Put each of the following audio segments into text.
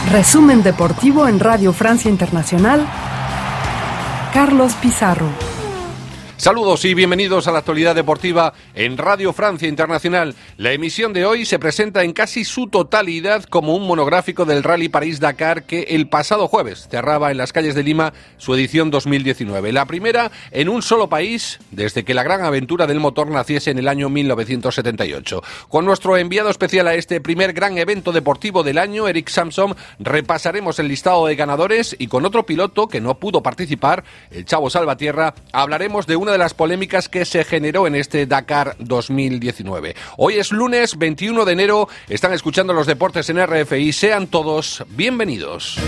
Resumen deportivo en Radio Francia Internacional. Carlos Pizarro. Saludos y bienvenidos a la actualidad deportiva en Radio Francia Internacional. La emisión de hoy se presenta en casi su totalidad como un monográfico del Rally París-Dakar que el pasado jueves cerraba en las calles de Lima su edición 2019. La primera en un solo país desde que la gran aventura del motor naciese en el año 1978. Con nuestro enviado especial a este primer gran evento deportivo del año, Eric Samson, repasaremos el listado de ganadores y con otro piloto que no pudo participar, el Chavo Salvatierra, hablaremos de una de las polémicas que se generó en este Dakar 2019. Hoy es lunes 21 de enero, están escuchando los deportes en RFI, sean todos bienvenidos.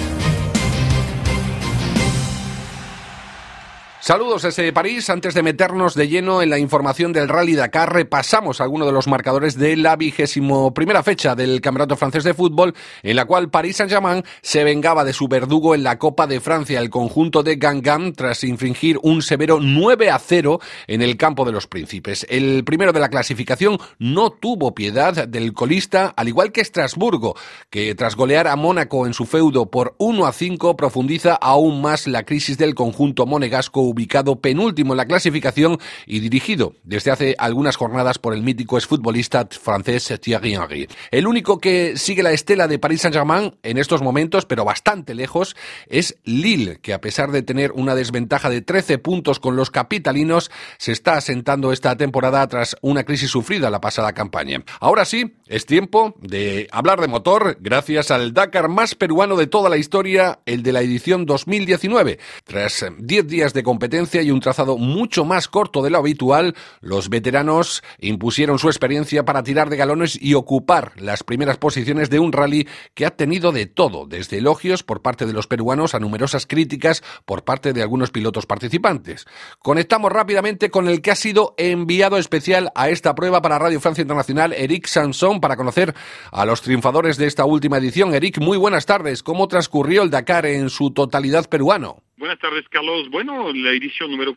Saludos desde París. Antes de meternos de lleno en la información del Rally Dakar, repasamos algunos de los marcadores de la 21ª fecha del Campeonato Francés de Fútbol, en la cual Paris Saint-Germain se vengaba de su verdugo en la Copa de Francia, el conjunto de Guingamp, tras infringir un severo 9-0 en el campo de los Príncipes. El primero de la clasificación no tuvo piedad del colista, al igual que Estrasburgo, que tras golear a Mónaco en su feudo por 1-5, profundiza aún más la crisis del conjunto monegasco, ubicado penúltimo en la clasificación y dirigido desde hace algunas jornadas por el mítico exfutbolista francés Thierry Henry. El único que sigue la estela de Paris Saint-Germain en estos momentos, pero bastante lejos, es Lille, que a pesar de tener una desventaja de 13 puntos con los capitalinos, se está asentando esta temporada tras una crisis sufrida la pasada campaña. Ahora sí, es tiempo de hablar de motor gracias al Dakar más peruano de toda la historia, el de la edición 2019. Tras 10 días de competencia y un trazado mucho más corto de lo habitual, los veteranos impusieron su experiencia para tirar de galones y ocupar las primeras posiciones de un rally que ha tenido de todo, desde elogios por parte de los peruanos a numerosas críticas por parte de algunos pilotos participantes. Conectamos rápidamente con el que ha sido enviado especial a esta prueba para Radio Francia Internacional, Eric Samson, para conocer a los triunfadores de esta última edición. Eric, muy buenas tardes. ¿Cómo transcurrió el Dakar en su totalidad peruano? Buenas tardes, Carlos. Bueno, la edición número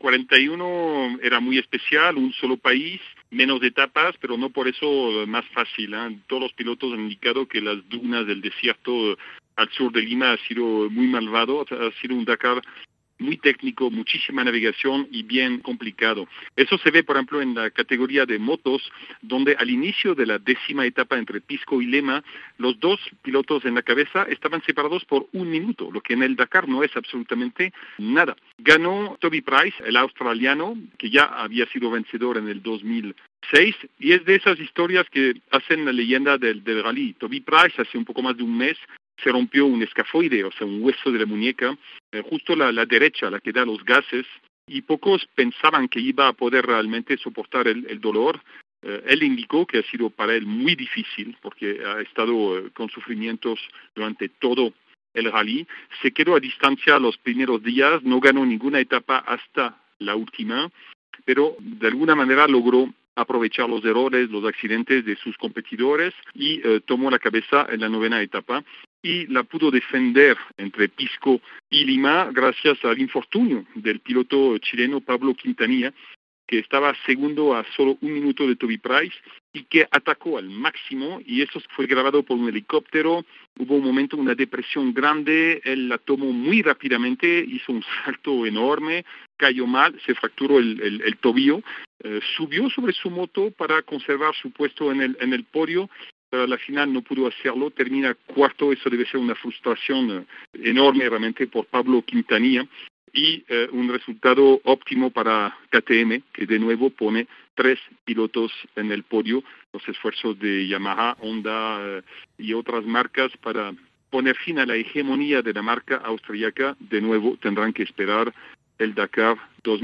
41 era muy especial, un solo país, menos etapas, pero no por eso más fácil, ¿eh? Todos los pilotos han indicado que las dunas del desierto al sur de Lima ha sido muy malvado, ha sido un Dakar muy técnico, muchísima navegación y bien complicado. Eso se ve, por ejemplo, en la categoría de motos, donde al inicio de la 10ª etapa entre Pisco y Lema, los dos pilotos en la cabeza estaban separados por 1 minuto, lo que en el Dakar no es absolutamente nada. Ganó Toby Price, el australiano, que ya había sido vencedor en el 2006, y es de esas historias que hacen la leyenda del rally. Toby Price hace un poco más de un mes se rompió un escafoide, o sea, un hueso de la muñeca, justo la derecha, la que da los gases, y pocos pensaban que iba a poder realmente soportar el dolor. Él indicó que ha sido para él muy difícil, porque ha estado con sufrimientos durante todo el rally. Se quedó a distancia los primeros días, no ganó ninguna etapa hasta la última, pero de alguna manera logró aprovechar los errores, los accidentes de sus competidores y tomó la cabeza en la 9ª etapa y la pudo defender entre Pisco y Lima gracias al infortunio del piloto chileno Pablo Quintanilla, que estaba segundo a solo 1 minuto de Toby Price y que atacó al máximo, y eso fue grabado por un helicóptero. Hubo un momento, una depresión grande, él la tomó muy rápidamente, hizo un salto enorme, cayó mal, se fracturó el tobillo, subió sobre su moto para conservar su puesto en el podio, pero a la final no pudo hacerlo, termina cuarto. Eso debe ser una frustración enorme realmente por Pablo Quintanilla, y un resultado óptimo para KTM, que de nuevo pone 3 pilotos en el podio. Los esfuerzos de Yamaha, Honda y otras marcas para poner fin a la hegemonía de la marca austríaca, de nuevo tendrán que esperar el Dakar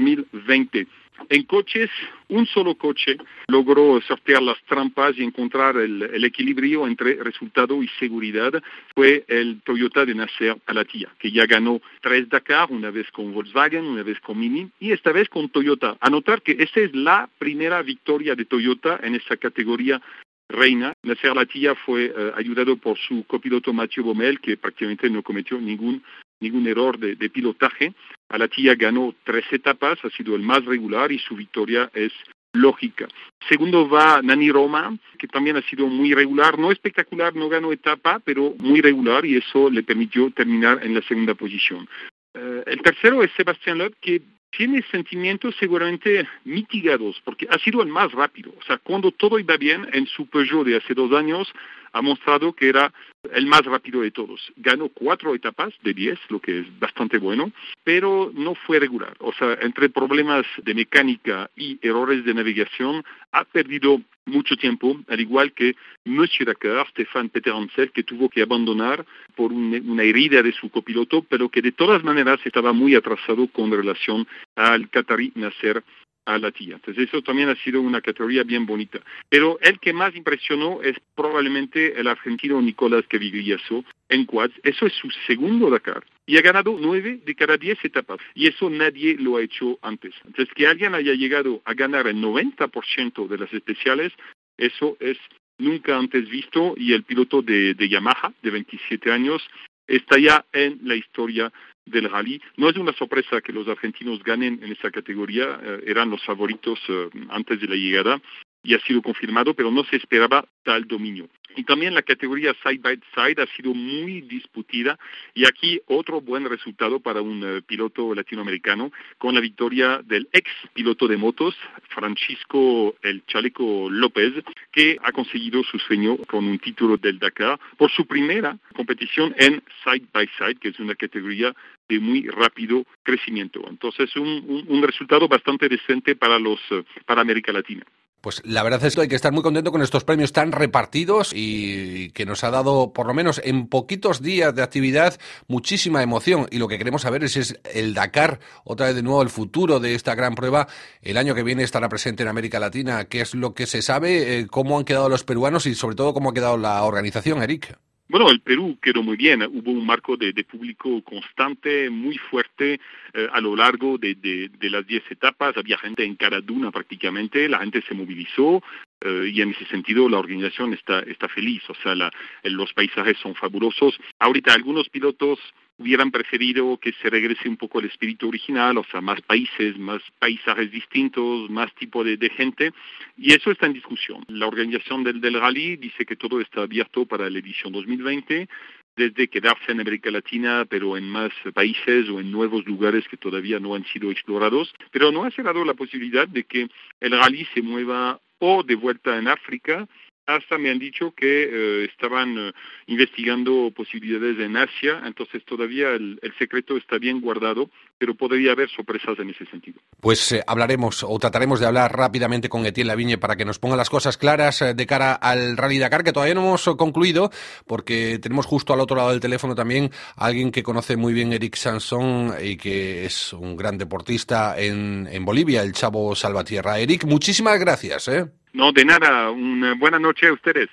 2020. En coches, un solo coche logró sortear las trampas y encontrar el equilibrio entre resultado y seguridad. Fue el Toyota de Nasser Al-Attiyah, que ya ganó 3 Dakar, una vez con Volkswagen, una vez con Mini y esta vez con Toyota. A notar que esta es la primera victoria de Toyota en esa categoría reina. Nasser Al-Attiyah fue ayudado por su copiloto Mathieu Baumel, que prácticamente no cometió ningún error de pilotaje. Al-Attiyah ganó 3 etapas, ha sido el más regular y su victoria es lógica. Segundo va Nani Roma, que también ha sido muy regular, no espectacular, no ganó etapa, pero muy regular y eso le permitió terminar en la segunda posición. El tercero es Sebastián Loeb, que tiene sentimientos seguramente mitigados, porque ha sido el más rápido. O sea, cuando todo iba bien, en su Peugeot de hace 2 años, ha mostrado que era el más rápido de todos. Ganó 4 etapas de 10, lo que es bastante bueno, pero no fue regular. O sea, entre problemas de mecánica y errores de navegación, ha perdido mucho tiempo, al igual que Monsieur Dakar, Stéphane Peterhansel, que tuvo que abandonar por una herida de su copiloto, pero que de todas maneras estaba muy atrasado con relación al qatarí Nasser Al-Attiyah. Entonces eso también ha sido una categoría bien bonita. Pero el que más impresionó es probablemente el argentino Nicolás Caviglia-So en quads. Eso es su segundo Dakar y ha ganado 9 de cada 10 etapas. Y eso nadie lo ha hecho antes. Entonces que alguien haya llegado a ganar el 90% de las especiales, eso es nunca antes visto y el piloto de Yamaha, de 27 años, está ya en la historia del rally. No es una sorpresa que los argentinos ganen en esta categoría, eran los favoritos antes de la llegada y ha sido confirmado, pero no se esperaba tal dominio. Y también la categoría side by side ha sido muy discutida y aquí otro buen resultado para un piloto latinoamericano con la victoria del ex piloto de motos, Francisco El Chaleco López, que ha conseguido su sueño con un título del Dakar por su primera competición en side by side, que es una categoría de muy rápido crecimiento. Entonces un resultado bastante decente para América Latina. Pues la verdad es que hay que estar muy contento con estos premios tan repartidos y que nos ha dado, por lo menos en poquitos días de actividad, muchísima emoción. Y lo que queremos saber es el Dakar, otra vez de nuevo el futuro de esta gran prueba. El año que viene estará presente en América Latina. ¿Qué es lo que se sabe? ¿Cómo han quedado los peruanos y sobre todo cómo ha quedado la organización, Eric? Bueno, el Perú quedó muy bien, hubo un marco de público constante, muy fuerte a lo largo de las 10 etapas, había gente en cada duna prácticamente, la gente se movilizó y en ese sentido la organización está feliz, o sea, los paisajes son fabulosos. Ahorita algunos pilotos hubieran preferido que se regrese un poco el espíritu original, o sea, más países, más paisajes distintos, más tipo de gente, y eso está en discusión. La organización del rally dice que todo está abierto para la edición 2020, desde quedarse en América Latina, pero en más países o en nuevos lugares que todavía no han sido explorados, pero no ha cerrado la posibilidad de que el rally se mueva o de vuelta en África. Hasta me han dicho que estaban investigando posibilidades en Asia, entonces todavía el secreto está bien guardado, pero podría haber sorpresas en ese sentido. Pues hablaremos o trataremos de hablar rápidamente con Etienne Lavigne para que nos ponga las cosas claras de cara al Rally Dakar, que todavía no hemos concluido, porque tenemos justo al otro lado del teléfono también a alguien que conoce muy bien Eric Sanson y que es un gran deportista en Bolivia, el Chavo Salvatierra. Eric, muchísimas gracias. No, de nada. Una buena noche a ustedes.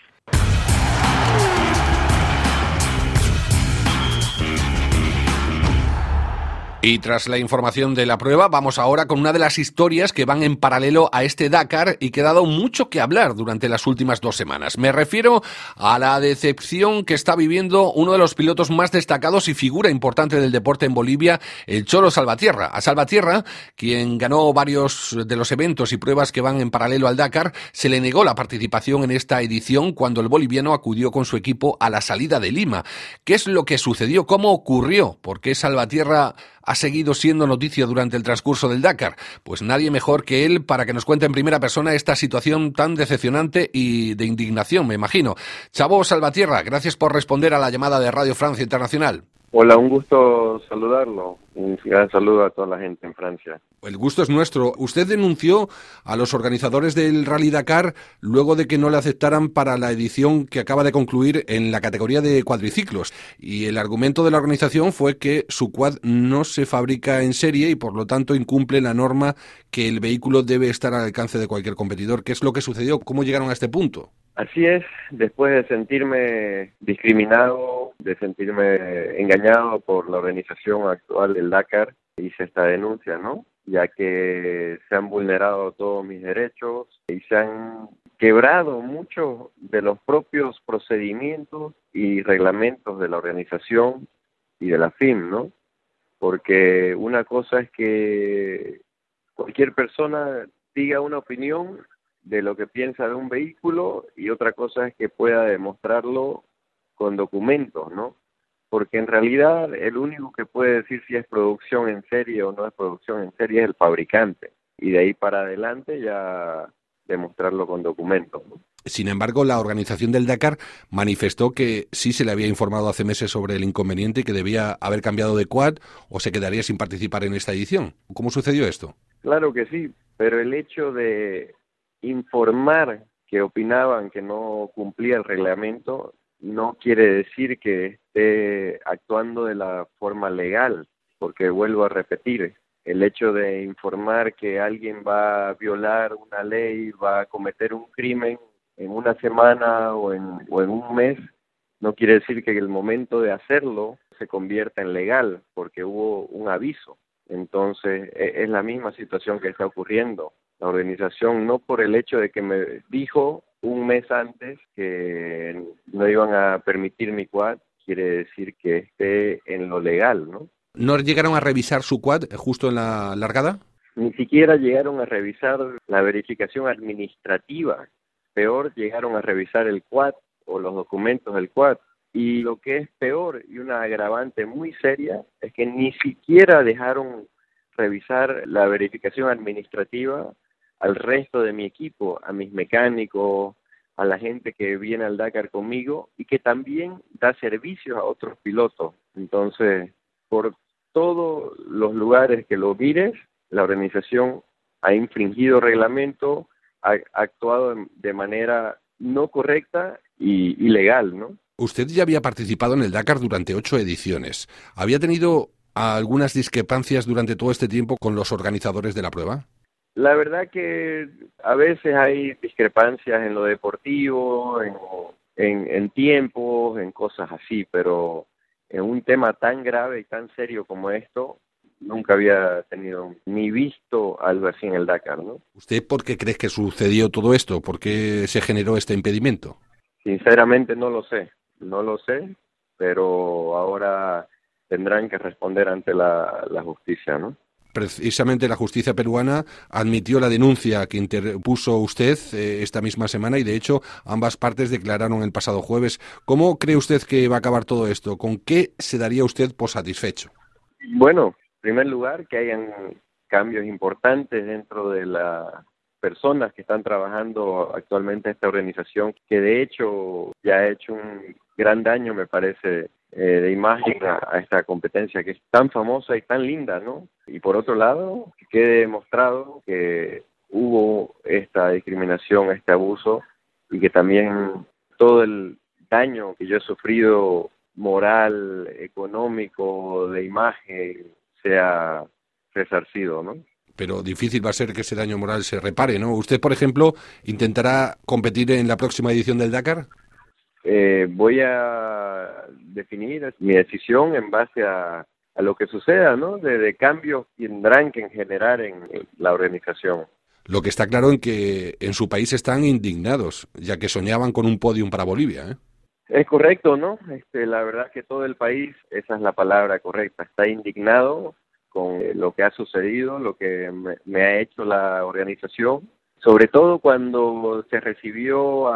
Y tras la información de la prueba, vamos ahora con una de las historias que van en paralelo a este Dakar y que ha dado mucho que hablar durante las últimas 2 semanas. Me refiero a la decepción que está viviendo uno de los pilotos más destacados y figura importante del deporte en Bolivia, el Cholo Salvatierra. A Salvatierra, quien ganó varios de los eventos y pruebas que van en paralelo al Dakar, se le negó la participación en esta edición cuando el boliviano acudió con su equipo a la salida de Lima. ¿Qué es lo que sucedió? ¿Cómo ocurrió? ¿Por qué Salvatierra ha seguido siendo noticia durante el transcurso del Dakar? Pues nadie mejor que él para que nos cuente en primera persona esta situación tan decepcionante y de indignación, me imagino. Chavo Salvatierra, gracias por responder a la llamada de Radio Francia Internacional. Hola, un gusto saludarlo. Un gran saludo a toda la gente en Francia. El gusto es nuestro. Usted denunció a los organizadores del Rally Dakar luego de que no le aceptaran para la edición que acaba de concluir en la categoría de cuadriciclos. Y el argumento de la organización fue que su quad no se fabrica en serie y por lo tanto incumple la norma que el vehículo debe estar al alcance de cualquier competidor. ¿Qué es lo que sucedió? ¿Cómo llegaron a este punto? Así es, después de sentirme discriminado, de sentirme engañado por la organización actual del Dakar, hice esta denuncia, ¿no? Ya que se han vulnerado todos mis derechos y se han quebrado muchos de los propios procedimientos y reglamentos de la organización y de la FIM, ¿no? Porque una cosa es que cualquier persona diga una opinión de lo que piensa de un vehículo y otra cosa es que pueda demostrarlo con documentos, ¿no? Porque en realidad el único que puede decir si es producción en serie o no es producción en serie es el fabricante. Y de ahí para adelante ya demostrarlo con documentos, ¿no? Sin embargo, la organización del Dakar manifestó que sí se le había informado hace meses sobre el inconveniente y que debía haber cambiado de quad o se quedaría sin participar en esta edición. ¿Cómo sucedió esto? Claro que sí, pero el hecho de informar que opinaban que no cumplía el reglamento no quiere decir que esté actuando de la forma legal, porque vuelvo a repetir, el hecho de informar que alguien va a violar una ley, va a cometer un crimen en una semana o en un mes, no quiere decir que el momento de hacerlo se convierta en legal, porque hubo un aviso. Entonces, es la misma situación que está ocurriendo. La organización, no por el hecho de que me dijo un mes antes que no iban a permitir mi quad, quiere decir que esté en lo legal, ¿no? ¿No llegaron a revisar su quad justo en la largada? Ni siquiera llegaron a revisar la verificación administrativa. Peor, llegaron a revisar el quad o los documentos del quad. Y lo que es peor y una agravante muy seria es que ni siquiera dejaron revisar la verificación administrativa al resto de mi equipo, a mis mecánicos, a la gente que viene al Dakar conmigo y que también da servicios a otros pilotos. Entonces, por todos los lugares que lo mires, la organización ha infringido reglamento, ha actuado de manera no correcta y ilegal, ¿no? Usted ya había participado en el Dakar durante 8 ediciones. ¿Había tenido algunas discrepancias durante todo este tiempo con los organizadores de la prueba? La verdad que a veces hay discrepancias en lo deportivo, en tiempos, en cosas así, pero en un tema tan grave y tan serio como esto, nunca había tenido ni visto algo así en el Dakar, ¿no? ¿Usted por qué cree que sucedió todo esto? ¿Por qué se generó este impedimento? Sinceramente no lo sé, pero ahora tendrán que responder ante la justicia, ¿no? Precisamente la justicia peruana admitió la denuncia que interpuso usted esta misma semana y, de hecho, ambas partes declararon el pasado jueves. ¿Cómo cree usted que va a acabar todo esto? ¿Con qué se daría usted por satisfecho? Bueno, en primer lugar, que hayan cambios importantes dentro de las personas que están trabajando actualmente en esta organización, que de hecho ya ha hecho un gran daño, me parece, de imagen a esta competencia que es tan famosa y tan linda, ¿no? Y por otro lado, que quede demostrado que hubo esta discriminación, este abuso, y que también todo el daño que yo he sufrido, moral, económico, de imagen, sea resarcido, ¿no? Pero difícil va a ser que ese daño moral se repare, ¿no? ¿Usted, por ejemplo, intentará competir en la próxima edición del Dakar? Voy a definir mi decisión en base a lo que suceda, ¿no? De cambios que tendrán que generar en la organización. Lo que está claro es que en su país están indignados, ya que soñaban con un podium para Bolivia, ¿eh? Es correcto, ¿no? La verdad que todo el país, esa es la palabra correcta, está indignado con lo que ha sucedido, lo que me ha hecho la organización, sobre todo cuando se recibió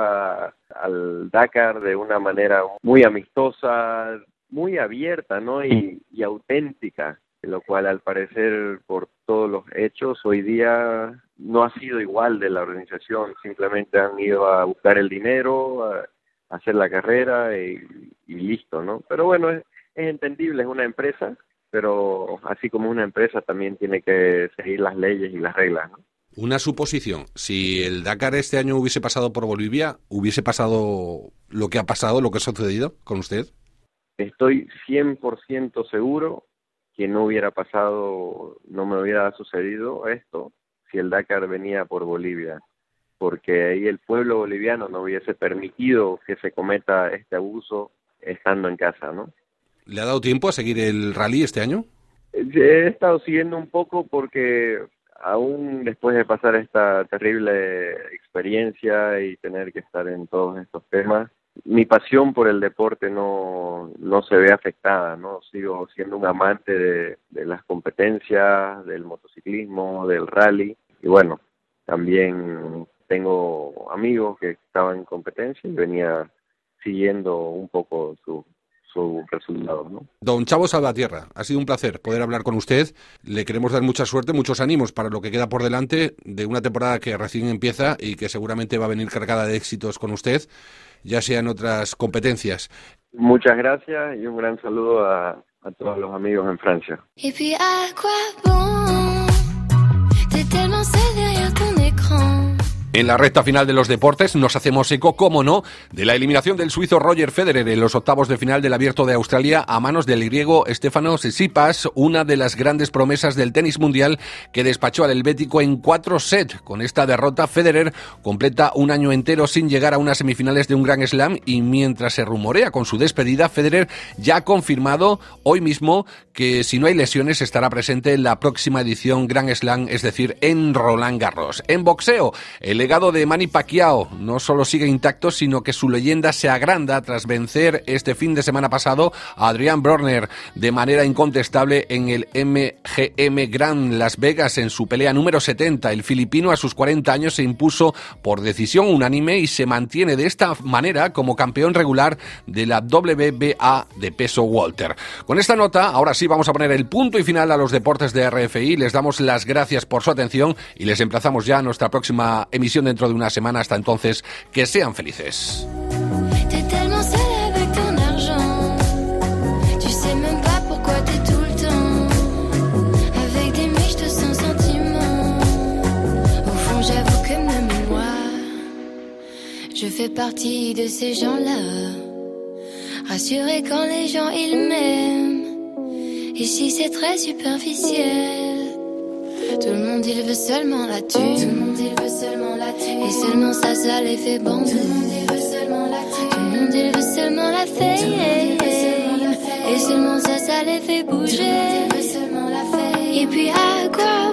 al Dakar de una manera muy amistosa, muy abierta, ¿no? Y auténtica, lo cual al parecer por todos los hechos hoy día no ha sido igual de la organización, simplemente han ido a buscar el dinero, a hacer la carrera y listo, ¿no? Pero bueno, es entendible, es una empresa, pero así como una empresa también tiene que seguir las leyes y las reglas, ¿no? Una suposición, si el Dakar este año hubiese pasado por Bolivia, ¿hubiese pasado lo que ha pasado, lo que ha sucedido con usted? Estoy 100% seguro que no hubiera pasado, no me hubiera sucedido esto si el Dakar venía por Bolivia, porque ahí el pueblo boliviano no hubiese permitido que se cometa este abuso estando en casa, ¿no? ¿Le ha dado tiempo a seguir el rally este año? He estado siguiendo un poco porque aún después de pasar esta terrible experiencia y tener que estar en todos estos temas, mi pasión por el deporte no se ve afectada, ¿no? Sigo siendo un amante de las competencias, del motociclismo, del rally, y bueno, También tengo amigos que estaban en competencia y venía siguiendo un poco su resultado, ¿no? Don Chavo Salvatierra, ha sido un placer poder hablar con usted. Le queremos dar mucha suerte, muchos ánimos para lo que queda por delante de una temporada que recién empieza y que seguramente va a venir cargada de éxitos con usted, ya sea en otras competencias. Muchas gracias y un gran saludo a todos los amigos en Francia. Et puis à quoi bon? T'es tellement seul derrière ton écran. En la recta final de los deportes nos hacemos eco, cómo no, de la eliminación del suizo Roger Federer en los octavos de final del Abierto de Australia a manos del griego Stefanos Tsitsipas, una de las grandes promesas del tenis mundial que despachó al helvético en 4 sets. Con esta derrota, Federer completa un año entero sin llegar a unas semifinales de un Grand Slam y mientras se rumorea con su despedida, Federer ya ha confirmado hoy mismo que si no hay lesiones estará presente en la próxima edición Grand Slam, es decir, en Roland Garros. En boxeo, el legado de Manny Pacquiao no solo sigue intacto, sino que su leyenda se agranda tras vencer este fin de semana pasado a Adrian Broner de manera incontestable en el MGM Grand Las Vegas en su pelea número 70. El filipino a sus 40 años se impuso por decisión unánime y se mantiene de esta manera como campeón regular de la WBA de peso welter. Con esta nota, ahora sí vamos a poner el punto y final a los deportes de RFI. Les damos las gracias por su atención y les emplazamos ya a nuestra próxima emisión dentro de una semana. Hasta entonces, que sean felices. T'es tellement seul avec ton argent. Tu sais même pas pourquoi t'es tout le temps avec des miches de sans sentiments. Au fond, j'avoue que même moi, je fais partie de ces gens-là, rassurés quand les gens ils m'aiment. Ici c'est très superficiel. Tout le monde il veut seulement la thune. Tout le monde il veut seulement la thune. Et seulement ça les fait bander. Tout le monde il veut seulement la thune. Tout le monde il veut seulement la faire. Et seulement ça les fait bouger. Tout le monde il veut seulement la faire. Et puis à quoi